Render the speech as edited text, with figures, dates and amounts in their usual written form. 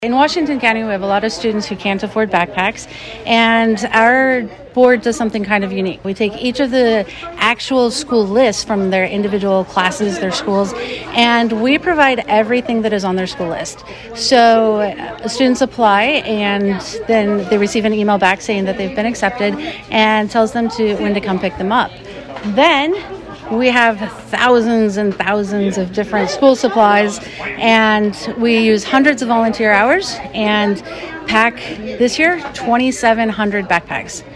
In Washington County, we have a lot of students who can't afford backpacks, and our board does something kind of unique. We take each of the actual school lists from their individual classes, their schools, and we provide everything that is on their school list. So students apply, and then they receive an email back saying that they've been accepted and tells them when to come pick them up. Then we have thousands and thousands of different school supplies, and we use hundreds of volunteer hours and pack, this year, 2,700 backpacks.